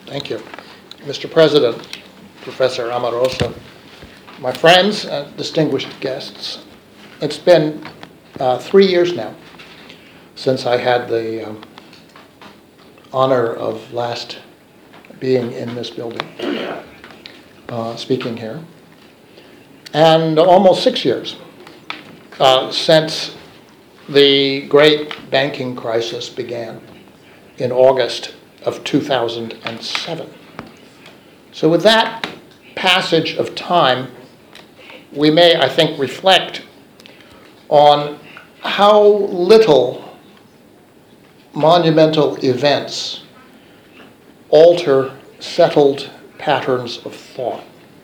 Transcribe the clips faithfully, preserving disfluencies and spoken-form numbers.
Thank you. Mister President, Professor Amoroso, my friends, uh, distinguished guests, it's been uh, three years now since I had the um, honor of last being in this building, uh, speaking here, and almost six years uh, since the great banking crisis began in August of two thousand seven. So with that passage of time, we may, I think, reflect on how little monumental events alter settled patterns of thought.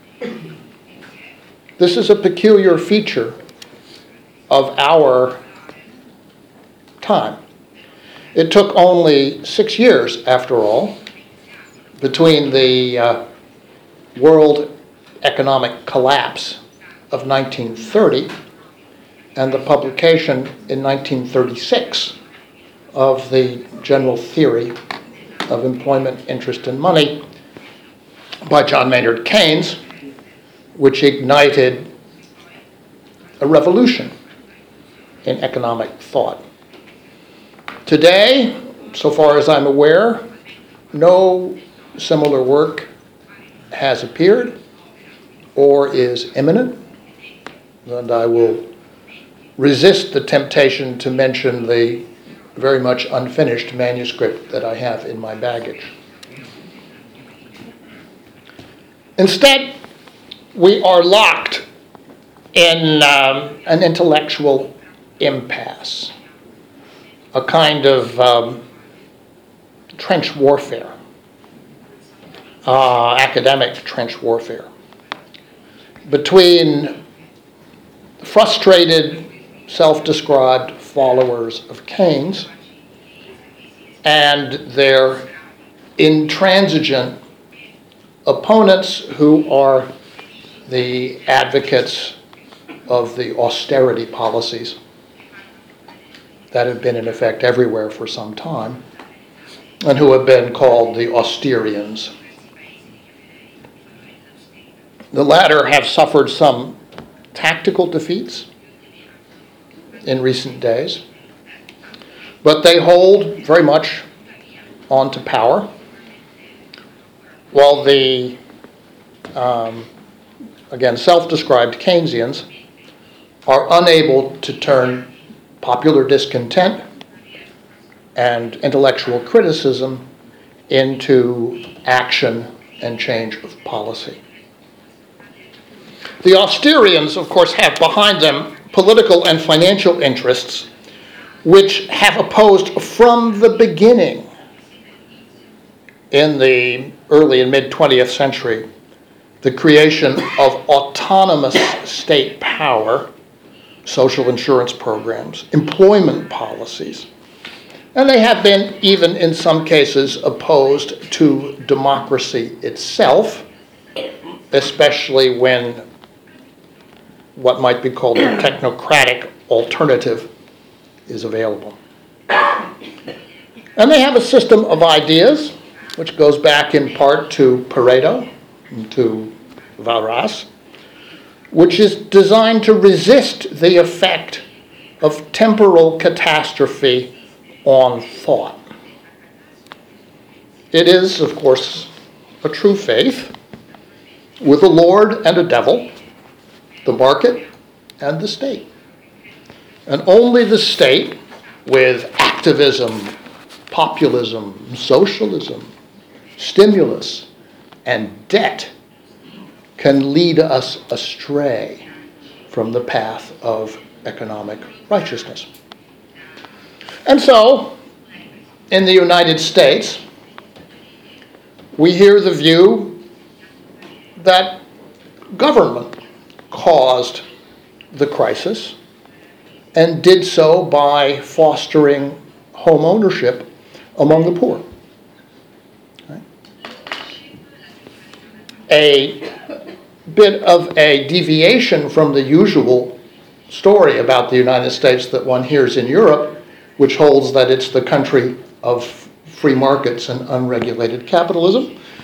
This is a peculiar feature of our time. It took only six years, after all, between the uh, world economic collapse of nineteen thirty and the publication in nineteen thirty-six of the General Theory of Employment, Interest, and Money by John Maynard Keynes, which ignited a revolution in economic thought. Today, so far as I'm aware, no similar work has appeared or is imminent, and I will resist the temptation to mention the very much unfinished manuscript that I have in my baggage. Instead, we are locked in um, an intellectual impasse, a kind of um, trench warfare, uh, academic trench warfare, between frustrated, self-described followers of Keynes and their intransigent opponents who are the advocates of the austerity policies that have been in effect everywhere for some time and who have been called the Austerians. The latter have suffered some tactical defeats in recent days, but they hold very much on to power, while the, um, again, self-described Keynesians are unable to turn popular discontent and intellectual criticism into action and change of policy. The Austerians, of course, have behind them political and financial interests which have opposed from the beginning in the early and mid-twentieth century the creation of autonomous state power, social insurance programs, employment policies, and they have been even in some cases opposed to democracy itself, especially when what might be called a technocratic alternative is available. And they have a system of ideas which goes back in part to Pareto and to Walras, which is designed to resist the effect of temporal catastrophe on thought. It is, of course, a true faith with a Lord and a devil, the market and the state. And only the state, with activism, populism, socialism, stimulus, and debt, can lead us astray from the path of economic righteousness. And so, in the United States, we hear the view that government caused the crisis and did so by fostering home ownership among the poor. Right? A bit of a deviation from the usual story about the United States that one hears in Europe, which holds that it's the country of free markets and unregulated capitalism,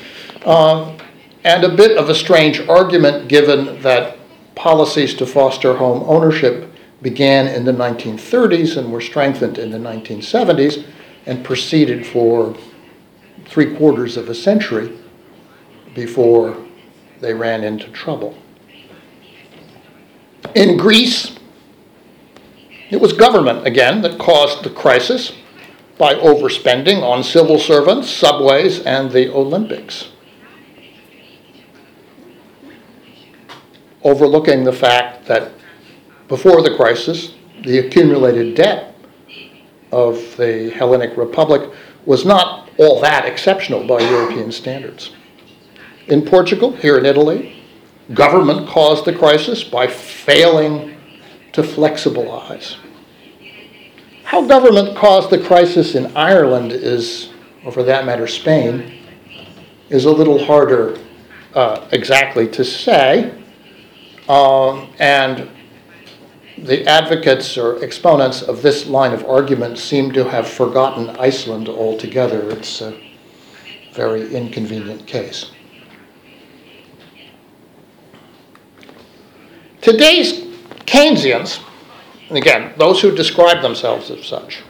Uh, and a bit of a strange argument given that policies to foster home ownership began in the nineteen thirties and were strengthened in the nineteen seventies and proceeded for three quarters of a century before they ran into trouble. In Greece, it was government, again, that caused the crisis by overspending on civil servants, subways, and the Olympics, overlooking the fact that before the crisis, the accumulated debt of the Hellenic Republic was not all that exceptional by European standards. In Portugal, here in Italy, government caused the crisis by failing to flexibilize. How government caused the crisis in Ireland is, or for that matter Spain, is a little harder uh, exactly to say. Um, and the advocates or exponents of this line of argument seem to have forgotten Iceland altogether. It's a very inconvenient case. Today's Keynesians, and again, those who describe themselves as such,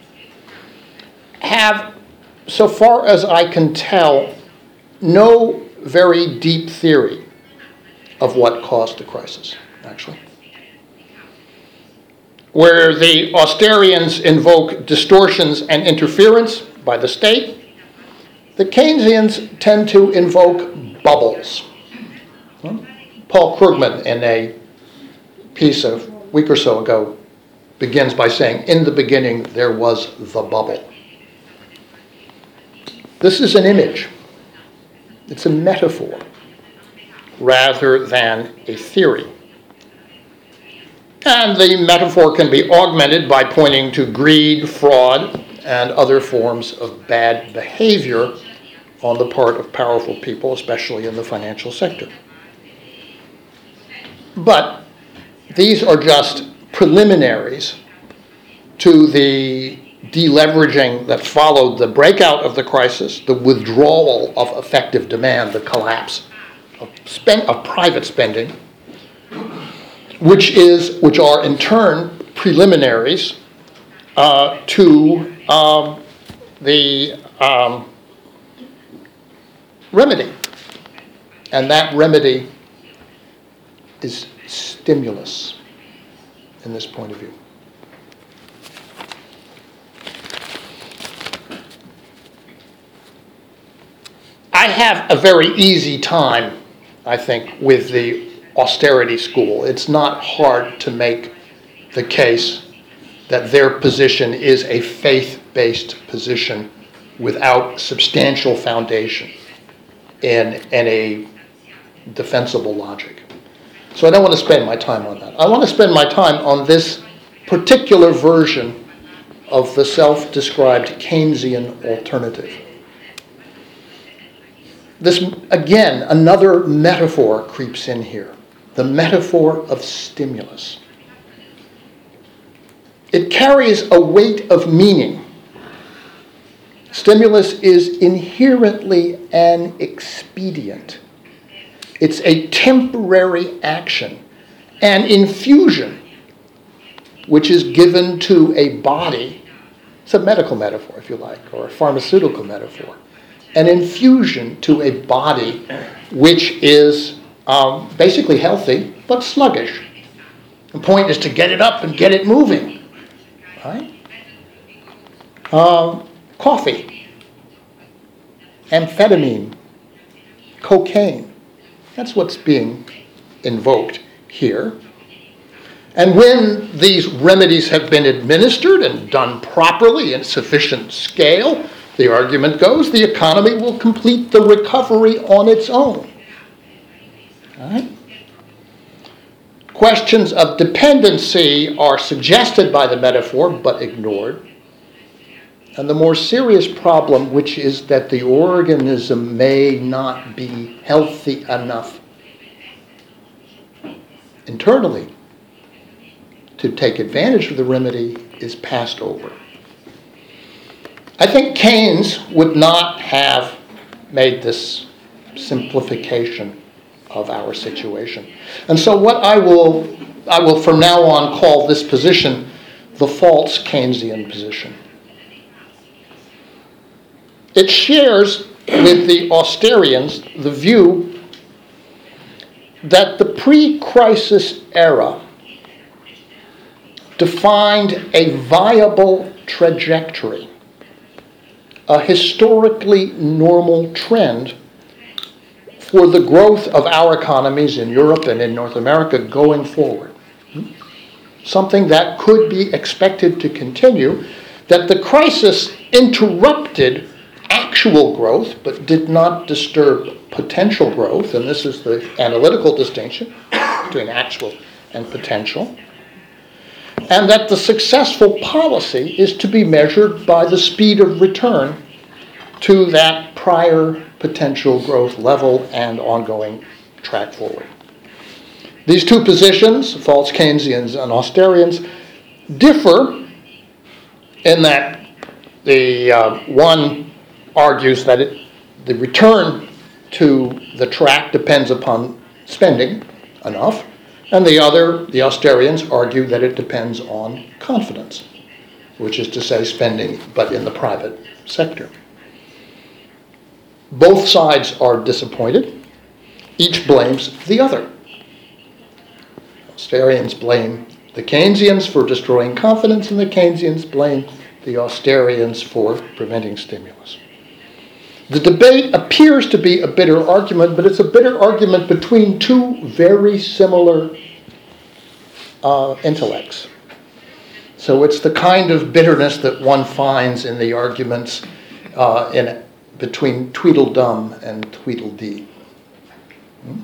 have, so far as I can tell, no very deep theory of what caused the crisis, actually. Where the Austerians invoke distortions and interference by the state, the Keynesians tend to invoke bubbles. Paul Krugman, in a piece a week or so ago, begins by saying, in the beginning there was the bubble. This is an image. It's a metaphor rather than a theory. And the metaphor can be augmented by pointing to greed, fraud, and other forms of bad behavior on the part of powerful people, especially in the financial sector. But these are just preliminaries to the deleveraging that followed the breakout of the crisis, the withdrawal of effective demand, the collapse of, spend, of private spending, which is, which are in turn preliminaries uh, to um, the um, remedy. And that remedy is stimulus in this point of view. I have a very easy time, I think, with the austerity school. It's not hard to make the case that their position is a faith-based position without substantial foundation in, in a defensible logic. So I don't want to spend my time on that. I want to spend my time on this particular version of the self-described Keynesian alternative. This, again, another metaphor creeps in here. The metaphor of stimulus. It carries a weight of meaning. Stimulus is inherently an expedient. It's a temporary action, an infusion, which is given to a body. It's a medical metaphor, if you like, or a pharmaceutical metaphor. An infusion to a body which is um, basically healthy, but sluggish. The point is to get it up and get it moving. Right? Um, coffee, amphetamine, cocaine. That's what's being invoked here. And when these remedies have been administered and done properly in sufficient scale, the argument goes, the economy will complete the recovery on its own. All right? Questions of dependency are suggested by the metaphor, but ignored. And the more serious problem, which is that the organism may not be healthy enough internally to take advantage of the remedy, is passed over. I think Keynes would not have made this simplification of our situation. And so what I will, I will from now on call this position the false Keynesian position. It shares with the Austerians the view that the pre-crisis era defined a viable trajectory, a historically normal trend for the growth of our economies in Europe and in North America going forward. Something that could be expected to continue, that the crisis interrupted actual growth but did not disturb potential growth, and this is the analytical distinction between actual and potential, and that the successful policy is to be measured by the speed of return to that prior potential growth level and ongoing track forward. These two positions, false Keynesians and Austerians, differ in that the uh, one argues that it, the return to the track depends upon spending enough, and the other, the Austerians, argue that it depends on confidence, which is to say spending, but in the private sector. Both sides are disappointed. Each blames the other. Austerians blame the Keynesians for destroying confidence, and the Keynesians blame the Austerians for preventing stimulus. The debate appears to be a bitter argument, but it's a bitter argument between two very similar uh, intellects. So it's the kind of bitterness that one finds in the arguments uh, in, between Tweedledum and Tweedledee. Hmm?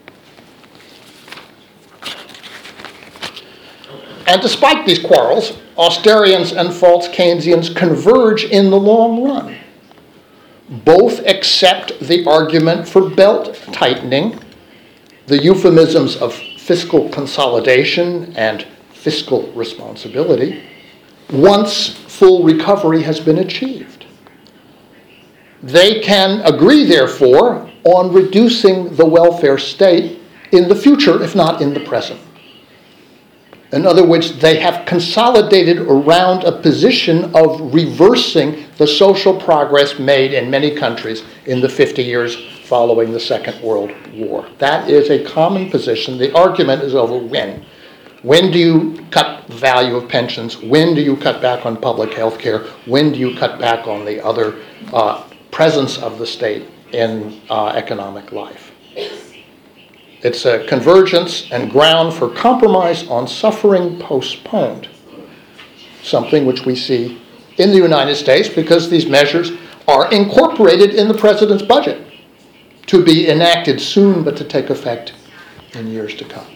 And despite these quarrels, Austerians and false Keynesians converge in the long run. Both accept the argument for belt tightening, the euphemisms of fiscal consolidation and fiscal responsibility, once full recovery has been achieved. They can agree, therefore, on reducing the welfare state in the future, if not in the present. In other words, they have consolidated around a position of reversing the social progress made in many countries in the fifty years following the Second World War. That is a common position. The argument is over when. When do you cut the value of pensions? When do you cut back on public health care? When do you cut back on the other uh, presence of the state in uh, economic life? It's a convergence and ground for compromise on suffering postponed, something which we see in the United States because these measures are incorporated in the president's budget to be enacted soon but to take effect in years to come.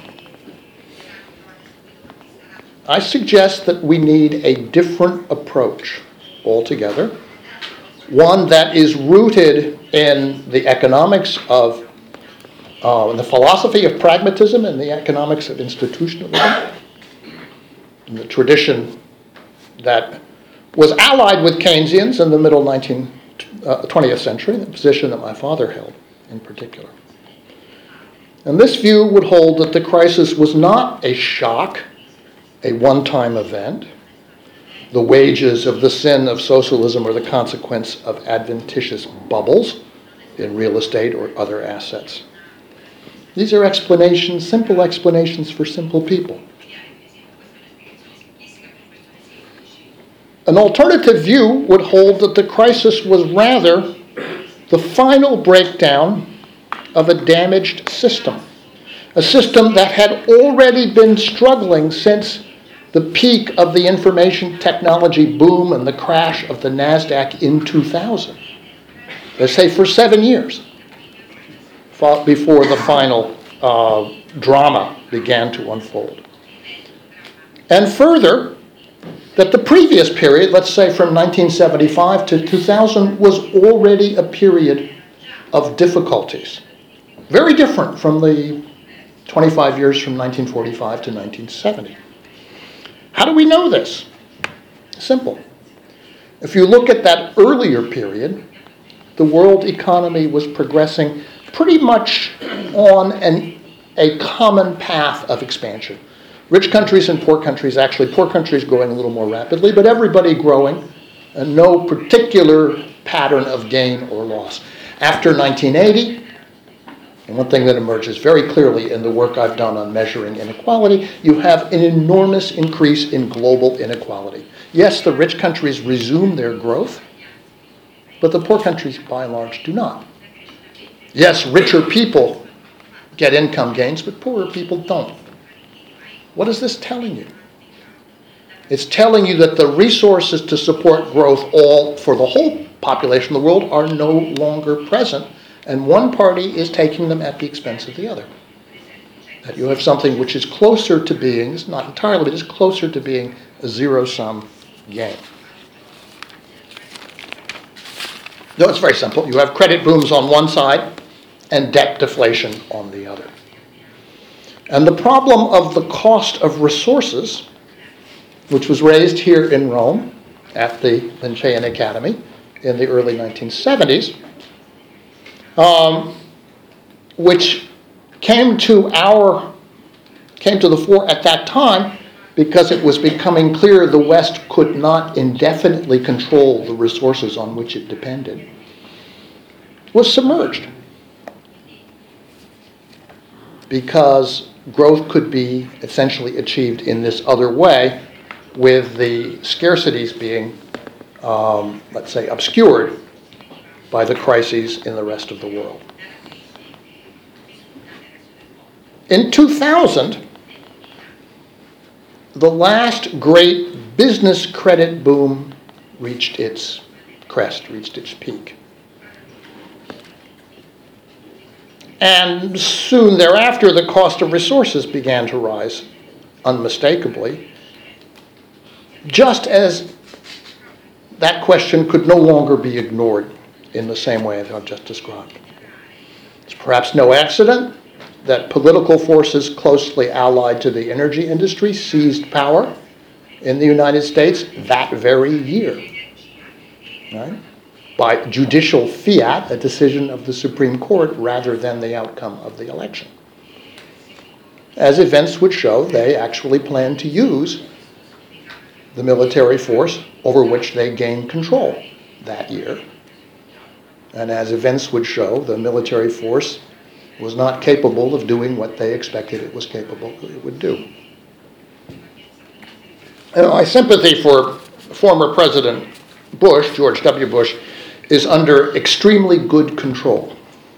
I suggest that we need a different approach altogether, one that is rooted in the economics of Uh, the philosophy of pragmatism and the economics of institutionalism, and the tradition that was allied with Keynesians in the middle nineteenth, uh, twentieth century, the position that my father held in particular. And this view would hold that the crisis was not a shock, a one-time event. The wages of the sin of socialism are the consequence of adventitious bubbles in real estate or other assets. These are explanations, simple explanations for simple people. An alternative view would hold that the crisis was rather the final breakdown of a damaged system, a system that had already been struggling since the peak of the information technology boom and the crash of the NASDAQ in two thousand. Let's say for seven years. Before the final uh, drama began to unfold. And further, that the previous period, let's say from nineteen seventy-five to two thousand, was already a period of difficulties. Very different from the twenty-five years from nineteen forty-five to nineteen seventy. How do we know this? Simple. If you look at that earlier period, the world economy was progressing pretty much on an, a common path of expansion. Rich countries and poor countries, actually poor countries growing a little more rapidly, but everybody growing, and no particular pattern of gain or loss. After nineteen eighty, and one thing that emerges very clearly in the work I've done on measuring inequality, you have an enormous increase in global inequality. Yes, the rich countries resume their growth, but the poor countries, by and large, do not. Yes, richer people get income gains, but poorer people don't. What is this telling you? It's telling you that the resources to support growth all for the whole population of the world are no longer present, and one party is taking them at the expense of the other. That you have something which is closer to being, it's not entirely, but it's closer to being a zero-sum game. No, it's very simple. You have credit booms on one side and debt deflation on the other. And the problem of the cost of resources, which was raised here in Rome at the Lincean Academy in the early nineteen seventies, um, which came to our came to the fore at that time because it was becoming clear the West could not indefinitely control the resources on which it depended, was submerged. Because growth could be essentially achieved in this other way, with the scarcities being, um, let's say, obscured by the crises in the rest of the world. In two thousand, the last great business credit boom reached its crest, reached its peak. And soon thereafter, the cost of resources began to rise unmistakably, just as that question could no longer be ignored in the same way as I've just described. It's perhaps no accident that political forces closely allied to the energy industry seized power in the United States that very year, right? By judicial fiat, a decision of the Supreme Court, rather than the outcome of the election. As events would show, they actually planned to use the military force over which they gained control that year. And as events would show, the military force was not capable of doing what they expected it was capable it would do. And my sympathy for former President Bush, George W. Bush, is under extremely good control.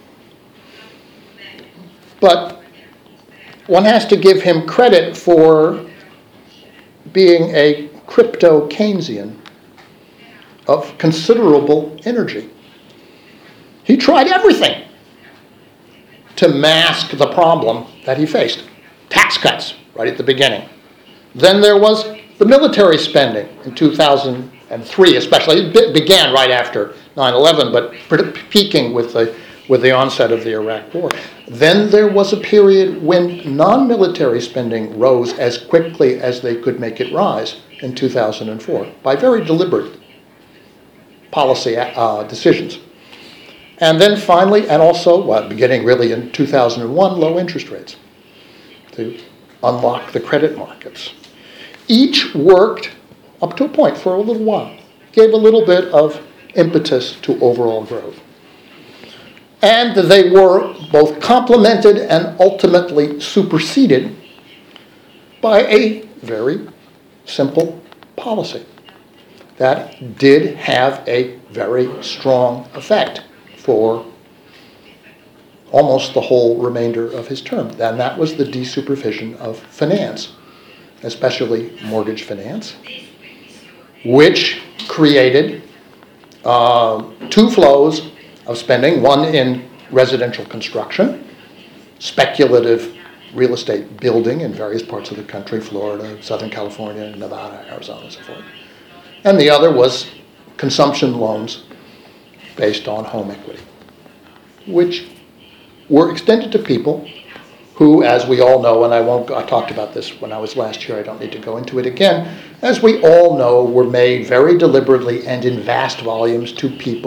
But one has to give him credit for being a crypto-Keynesian of considerable energy. He tried everything to mask the problem that he faced. Tax cuts, right at the beginning. Then there was the military spending in two thousand three, especially. It began right after nine eleven, but peaking with the, with the onset of the Iraq War. Then there was a period when non-military spending rose as quickly as they could make it rise in two thousand four by very deliberate policy uh, decisions. And then finally, and also, well, beginning really in two thousand one, low interest rates to unlock the credit markets. Each worked up to a point for a little while, gave a little bit of impetus to overall growth. And they were both complemented and ultimately superseded by a very simple policy that did have a very strong effect for almost the whole remainder of his term. And that was the desupervision of finance, especially mortgage finance, which created uh, two flows of spending, one in residential construction, speculative real estate building in various parts of the country, Florida, Southern California, Nevada, Arizona, and so forth. And the other was consumption loans based on home equity, which were extended to people who, as we all know, and I won't, I talked about this when I was last here, I don't need to go into it again, as we all know, were made very deliberately and in vast volumes to people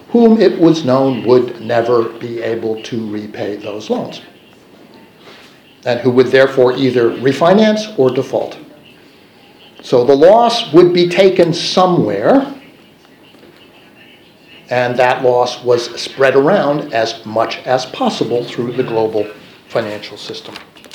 whom it was known would never be able to repay those loans, and who would therefore either refinance or default. So the loss would be taken somewhere, and that loss was spread around as much as possible through the global financial system.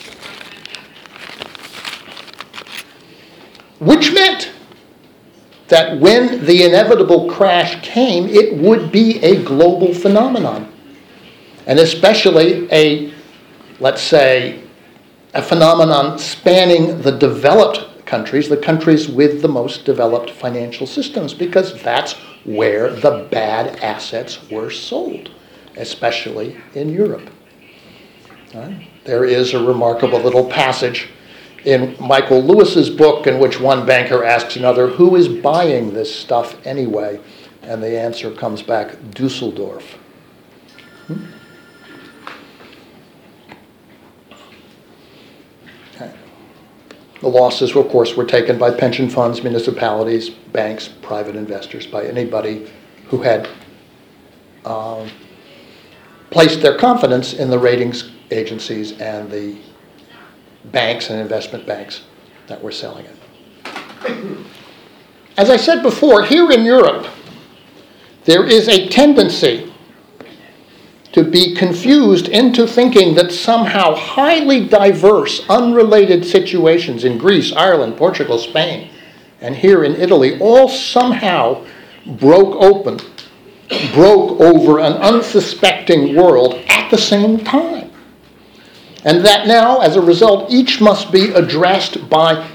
Which meant that when the inevitable crash came, it would be a global phenomenon, and especially a, let's say, a phenomenon spanning the developed countries, the countries with the most developed financial systems, because that's where the bad assets were sold, especially in Europe. Right? There is a remarkable little passage in Michael Lewis's book in which one banker asks another, who is buying this stuff anyway? And the answer comes back, Dusseldorf. Hmm? Okay. The losses, of course, were taken by pension funds, municipalities, banks, private investors, by anybody who had um, placed their confidence in the ratings agencies and the banks and investment banks that were selling it. As I said before, here in Europe, there is a tendency to be confused into thinking that somehow highly diverse, unrelated situations in Greece, Ireland, Portugal, Spain, and here in Italy all somehow broke open, broke over an unsuspecting world at the same time. And that now, as a result, each must be addressed by,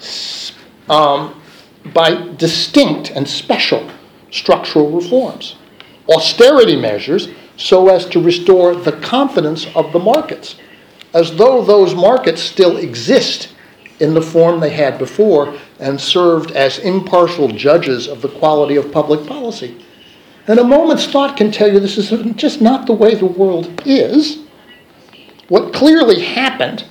um, by distinct and special structural reforms, austerity measures, so as to restore the confidence of the markets, as though those markets still exist in the form they had before and served as impartial judges of the quality of public policy. And a moment's thought can tell you this is just not the way the world is. What clearly happened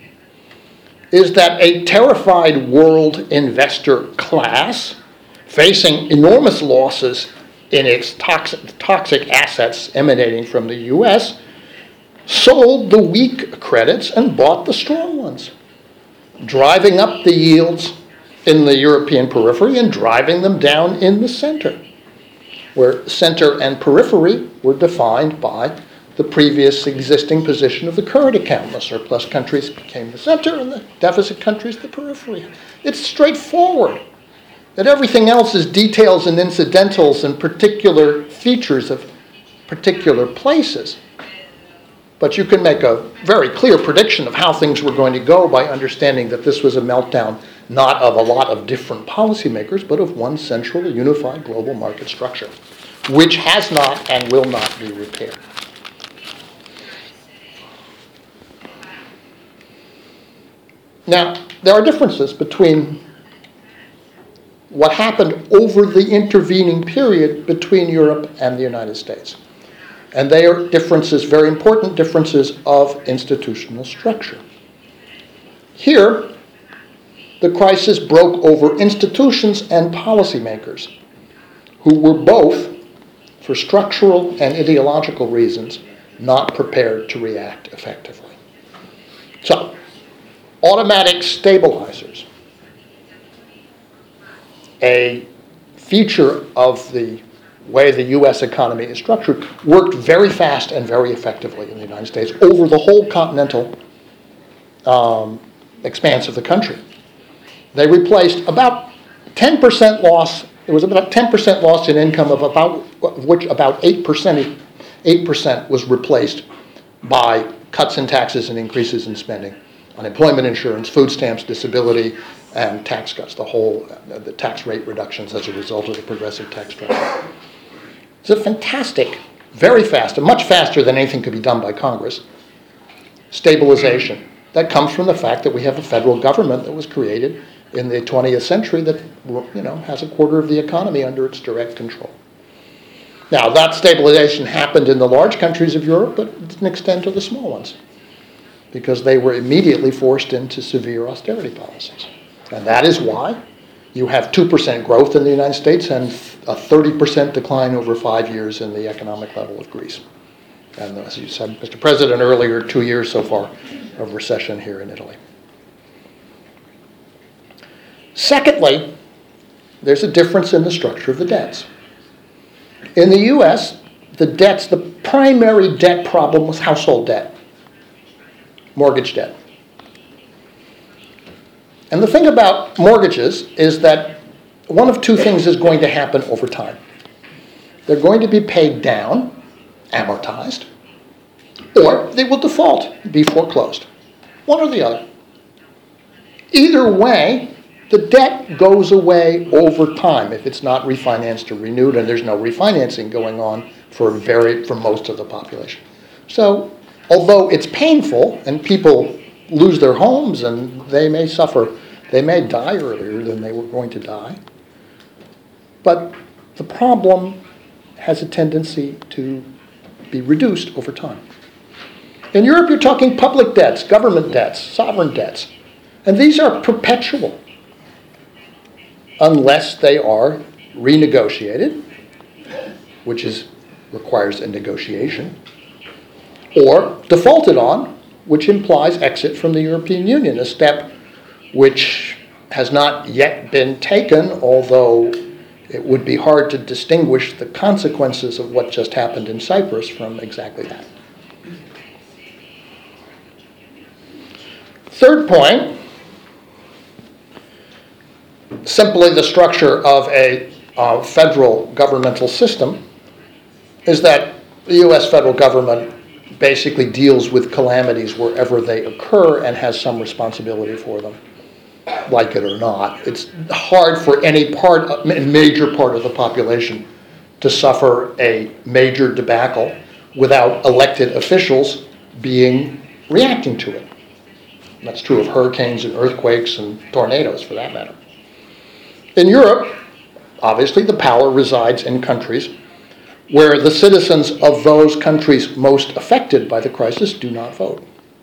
is that a terrified world investor class, facing enormous losses in its toxic, toxic assets emanating from the U S, sold the weak credits and bought the strong ones, driving up the yields in the European periphery and driving them down in the center, where center and periphery were defined by the previous existing position of the current account. The surplus countries became the center and the deficit countries the periphery. It's straightforward. That everything else is details and incidentals and particular features of particular places. But you can make a very clear prediction of how things were going to go by understanding that this was a meltdown not of a lot of different policymakers, but of one central unified global market structure, which has not and will not be repaired. Now, there are differences between what happened over the intervening period between Europe and the United States. And they are differences, very important differences of institutional structure. Here, the crisis broke over institutions and policymakers who were both, for structural and ideological reasons, not prepared to react effectively. So, automatic stabilizers, a feature of the way the U S economy is structured, worked very fast and very effectively in the United States over the whole continental um, expanse of the country. They replaced about ten percent loss. There was about ten percent loss in income, of about of which about eight percent, eight percent was replaced by cuts in taxes and increases in spending. Unemployment insurance, food stamps, disability, and tax cuts, the whole, uh, the tax rate reductions as a result of the progressive tax structure. It's a fantastic, very fast, and much faster than anything could be done by Congress, stabilization. That comes from the fact that we have a federal government that was created in the twentieth century that, you know, has a quarter of the economy under its direct control. Now, that stabilization happened in the large countries of Europe, but it didn't extend to the small ones, because they were immediately forced into severe austerity policies. And that is why you have two percent growth in the United States and a thirty percent decline over five years in the economic level of Greece. And as you said, Mister President, earlier, two years so far of recession here in Italy. Secondly, there's a difference in the structure of the debts. In the U S, the debts, the primary debt problem was household debt, mortgage debt. And the thing about mortgages is that one of two things is going to happen over time. They're going to be paid down, amortized, or they will default, be foreclosed. One or the other. Either way, the debt goes away over time if it's not refinanced or renewed, and there's no refinancing going on for very for most of the population. So, although it's painful and people lose their homes and they may suffer, they may die earlier than they were going to die, but the problem has a tendency to be reduced over time. In Europe, you're talking public debts, government debts, sovereign debts, and these are perpetual unless they are renegotiated, which is requires a negotiation, or defaulted on, which implies exit from the European Union, a step which has not yet been taken, although it would be hard to distinguish the consequences of what just happened in Cyprus from exactly that. Third point, simply the structure of a uh, federal governmental system is that the U S federal government basically deals with calamities wherever they occur and has some responsibility for them, like it or not. It's hard for any part, major part of the population to suffer a major debacle without elected officials being reacting to it. And that's true of hurricanes and earthquakes and tornadoes, for that matter. In Europe, obviously, the power resides in countries where the citizens of those countries most affected by the crisis do not vote.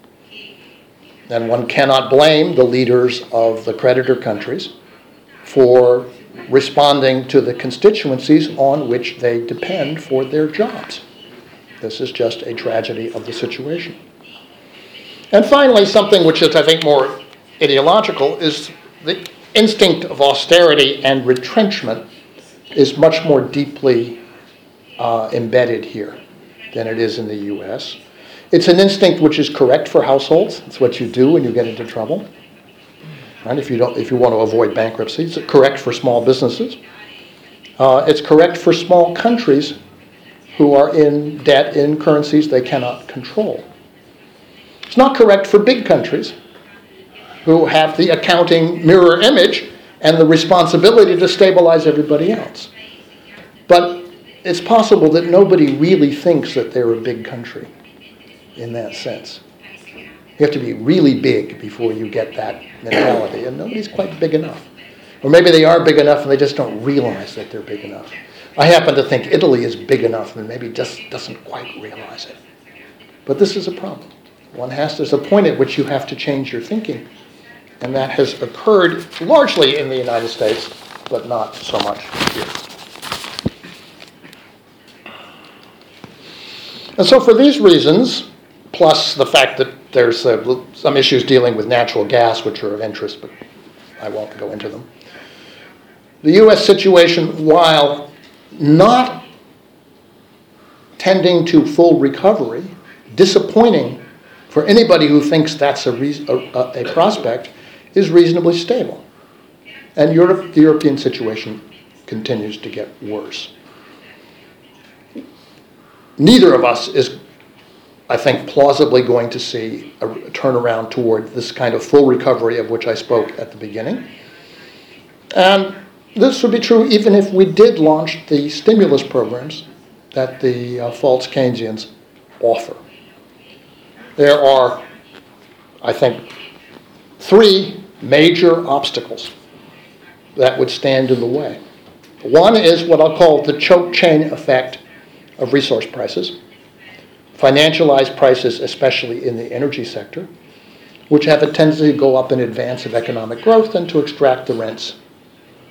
And one cannot blame the leaders of the creditor countries for responding to the constituencies on which they depend for their jobs. This is just a tragedy of the situation. And finally, something which is, I think, more ideological is the instinct of austerity and retrenchment is much more deeply uh, embedded here than it is in the U S. It's an instinct which is correct for households. It's what you do when you get into trouble. Right? If you don't, if you want to avoid bankruptcy, it's correct for small businesses. Uh, it's correct for small countries who are in debt in currencies they cannot control. It's not correct for big countries who have the accounting mirror image and the responsibility to stabilize everybody else. But it's possible that nobody really thinks that they're a big country in that sense. You have to be really big before you get that mentality, and nobody's quite big enough. Or maybe they are big enough and they just don't realize that they're big enough. I happen to think Italy is big enough and maybe just doesn't quite realize it. But this is a problem. One has, there's a point at which you have to change your thinking. And that has occurred largely in the United States, but not so much here. And so for these reasons, plus the fact that there's uh, some issues dealing with natural gas, which are of interest, but I won't go into them. The U S situation, while not tending to full recovery, disappointing for anybody who thinks that's a, re- a, a prospect, is reasonably stable. And Europe, the European situation continues to get worse. Neither of us is, I think, plausibly going to see a turnaround toward this kind of full recovery of which I spoke at the beginning. And this would be true even if we did launch the stimulus programs that the uh, false Keynesians offer. There are, I think, three major obstacles that would stand in the way. One is what I'll call the choke chain effect of resource prices, financialized prices, especially in the energy sector, which have a tendency to go up in advance of economic growth and to extract the rents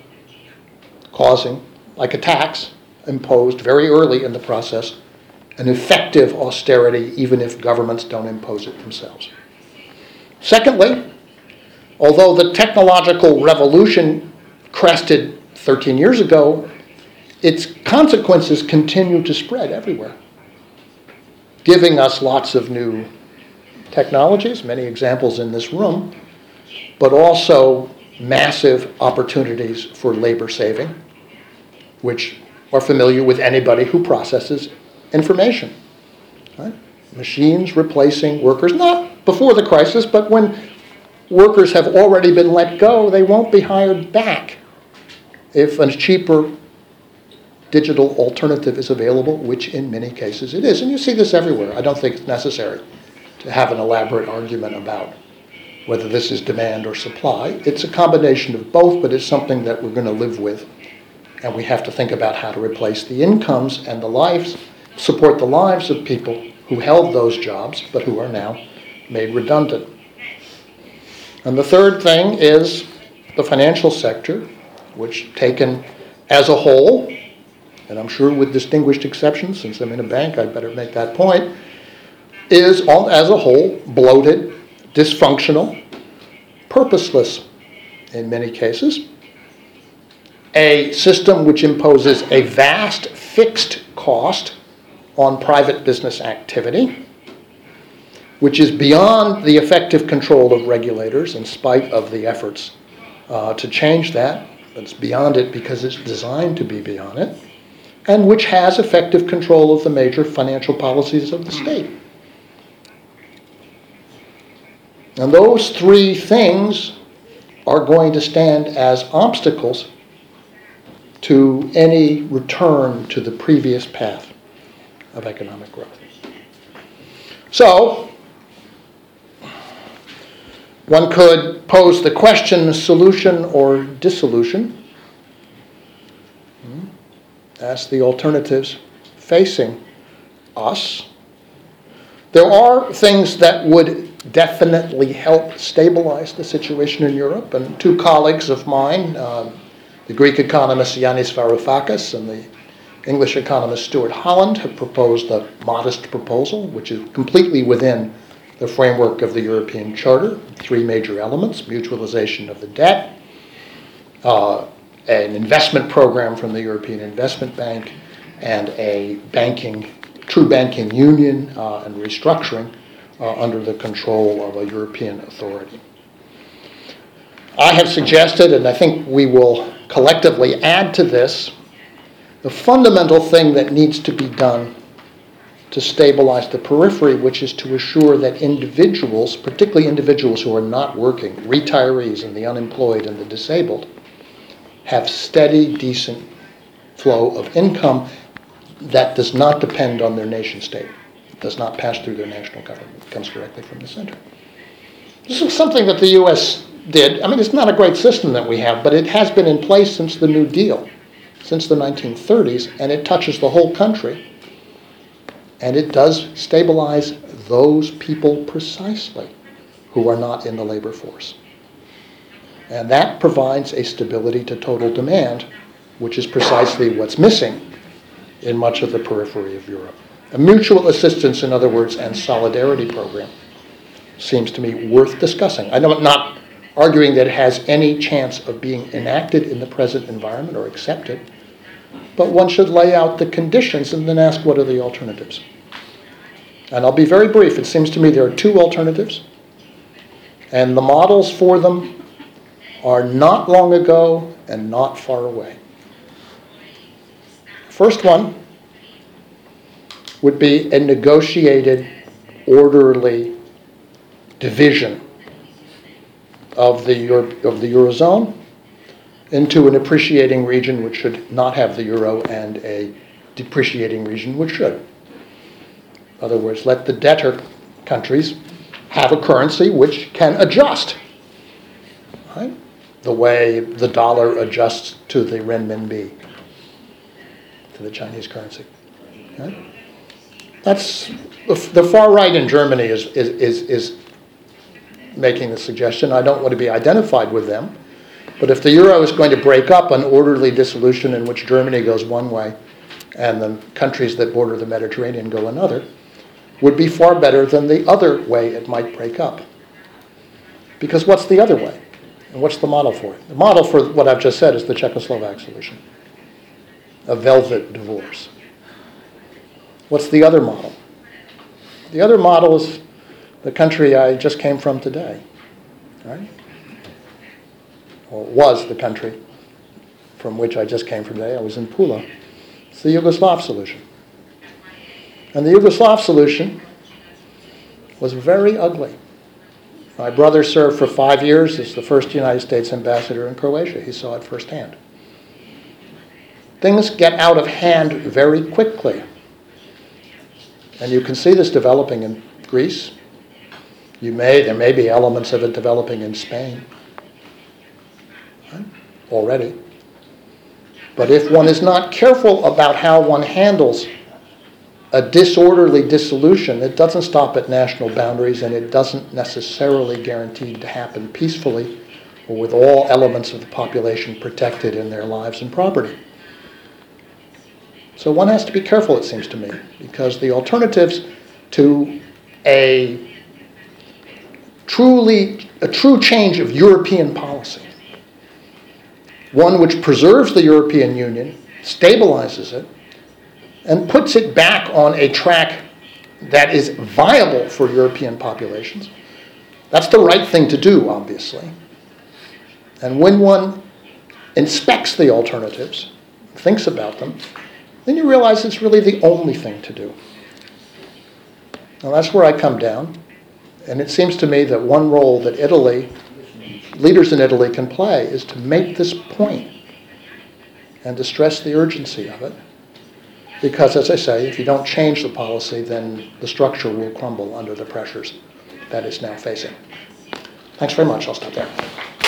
causing, like a tax imposed very early in the process, an effective austerity even if governments don't impose it themselves. Secondly, although the technological revolution crested thirteen years ago, its consequences continue to spread everywhere, giving us lots of new technologies, many examples in this room, but also massive opportunities for labor saving, which are familiar with anybody who processes information. Right? Machines replacing workers, not before the crisis, but when workers have already been let go, they won't be hired back if a cheaper digital alternative is available, which in many cases it is. And you see this everywhere. I don't think it's necessary to have an elaborate argument about whether this is demand or supply. It's a combination of both, but it's something that we're going to live with. And we have to think about how to replace the incomes and the lives, support the lives of people who held those jobs, but who are now made redundant. And the third thing is the financial sector, which taken as a whole, and I'm sure with distinguished exceptions, since I'm in a bank, I'd better make that point, is all, as a whole bloated, dysfunctional, purposeless in many cases. A system which imposes a vast fixed cost on private business activity, which is beyond the effective control of regulators in spite of the efforts uh, to change that. It's beyond it because it's designed to be beyond it, and which has effective control of the major financial policies of the state. And those three things are going to stand as obstacles to any return to the previous path of economic growth. So, one could pose the question, solution or dissolution. Ask the alternatives facing us. There are things that would definitely help stabilize the situation in Europe, and two colleagues of mine, uh, the Greek economist Yanis Varoufakis and the English economist Stuart Holland, have proposed a modest proposal, which is completely within the framework of the European Charter. Three major elements: mutualization of the debt, uh, an investment program from the European Investment Bank, and a banking, true banking union uh, and restructuring uh, under the control of a European authority. I have suggested, and I think we will collectively add to this, the fundamental thing that needs to be done to stabilize the periphery, which is to assure that individuals, particularly individuals who are not working, retirees and the unemployed and the disabled, have steady, decent flow of income that does not depend on their nation state, does not pass through their national government, it comes directly from the center. This is something that the U S did. I mean, it's not a great system that we have, but it has been in place since the New Deal, since the nineteen thirties, and it touches the whole country. And it does stabilize those people precisely who are not in the labor force. And that provides a stability to total demand, which is precisely what's missing in much of the periphery of Europe. A mutual assistance, in other words, and solidarity program seems to me worth discussing. I'm not arguing that it has any chance of being enacted in the present environment or accepted, but one should lay out the conditions and then ask what are the alternatives. And I'll be very brief. It seems to me there are two alternatives, and the models for them are not long ago and not far away. First one would be a negotiated, orderly division of the Euro- of the Eurozone into an appreciating region which should not have the euro and a depreciating region which should. In other words, let the debtor countries have a currency which can adjust, right? The way the dollar adjusts to the renminbi, to the Chinese currency. Right? That's the far right in Germany is, is, is, is making the suggestion. I don't want to be identified with them, But if the euro is going to break up an orderly dissolution in which Germany goes one way and the countries that border the Mediterranean go another, would be far better than the other way it might break up. Because what's the other way? And what's the model for it? The model for what I've just said is the Czechoslovak solution, a velvet divorce. What's the other model? The other model is the country I just came from today, right? Or was the country from which I just came from today. I was in Pula. It's the Yugoslav solution. And the Yugoslav solution was very ugly. My brother served for five years as the first United States ambassador in Croatia. He saw it firsthand. Things get out of hand very quickly. And you can see this developing in Greece. You may, there may be elements of it developing in Spain, right? Already. But if one is not careful about how one handles a disorderly dissolution, it doesn't stop at national boundaries, and it doesn't necessarily guarantee to happen peacefully or with all elements of the population protected in their lives and property. So one has to be careful, it seems to me, because the alternatives to a truly, a true change of European policy, one which preserves the European Union, stabilizes it, and puts it back on a track that is viable for European populations. That's the right thing to do, obviously. And when one inspects the alternatives, thinks about them, then you realize it's really the only thing to do. Now that's where I come down. And it seems to me that one role that Italy, leaders in Italy can play is to make this point and to stress the urgency of it. Because, as I say, if you don't change the policy, then the structure will crumble under the pressures that it's now facing. Thanks very much. I'll stop there.